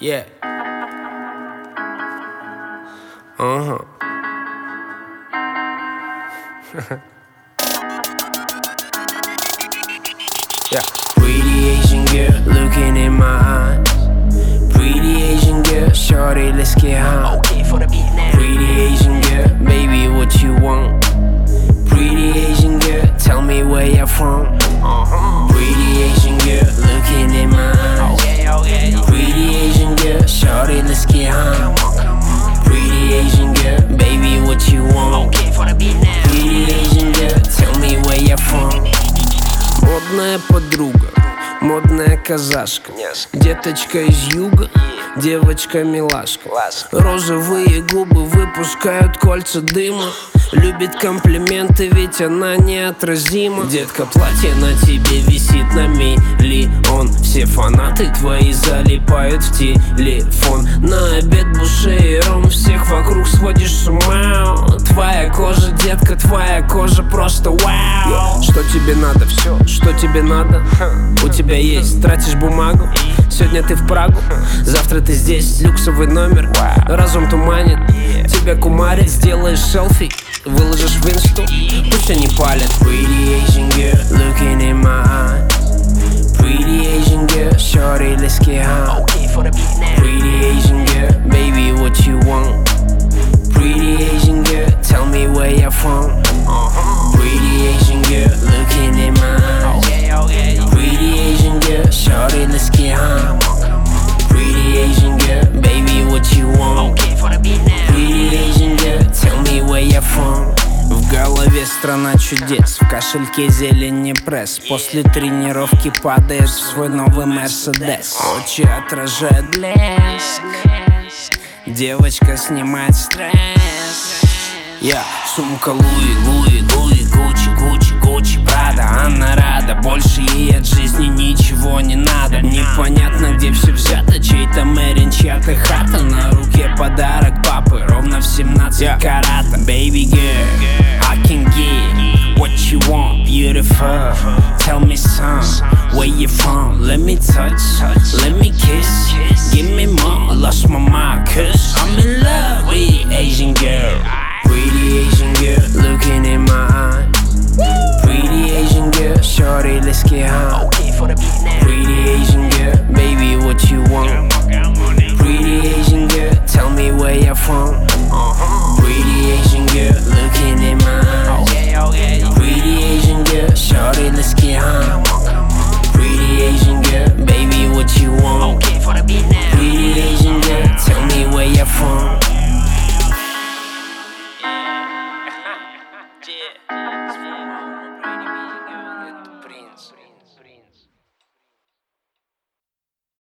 Yeah. Yeah. Pretty Asian girl looking in my eyes. Pretty Asian girl, shorty, let's get high. Okay for the beat now. Pretty Asian girl, baby, what you want? Pretty Asian girl, tell me where you're from. Pretty Asian girl, looking in my eyes. Okay. Pretty Asian girl, shorty, let's get high. Pretty Asian girl, baby, what you want? Okay for the beat now. Pretty Asian girl, tell me where you're from. Модная подруга, модная казашка, деточка из юга, девочка-милашка. Розовые губы выпускают кольца дыма. Любит комплименты, ведь она неотразима. Детка, платье на тебе висит на миллион. Все фанаты твои залипают в телефон. На обед буше и ром, всех вокруг сводишь с ума. Твоя кожа, детка, твоя кожа просто вау. Что тебе надо, все, что тебе надо, у тебя есть. Тратишь бумагу, сегодня ты в Прагу, завтра ты здесь, люксовый номер. Разум туманит, тебя кумарит. Сделаешь селфи, выложишь в инсту, пусть они палят. Pretty Asian girl, looking in my eyes. Pretty Asian girl, shorty, let's get high. Okay for the beat now. Pretty Asian girl, baby, what you want? Pretty Asian girl, tell me where you're from. Pretty Asian girl, looking in my eyes. Okay. Pretty Asian girl, shorty, let's get high. Pretty Asian girl, baby, what you want? Okay for the beat now. Pretty Asian girl, tell me where you're from. В голове страна чудес, в кошельке зелень пресс. После тренировки падаешь в свой новый Мерседес. Очи отражают блеск, девочка снимает стресс. Сумка Луи, Гуччи, Прада. Она рада, больше ей от жизни ничего не надо. Непонятно, где все взято, чей-то Мэрин, чья-то хата. На руке подарок папы, ровно в 17 карата. Baby girl, I can get what you want, beautiful. Tell me some, where you from? Let me touch, let me kiss. Give me more, lost my mind, cause I'm in love with Asian girl. Pretty Asian girl, looking in my eyes. Pretty Asian girl, shorty, let's get high. Okay for the beat now.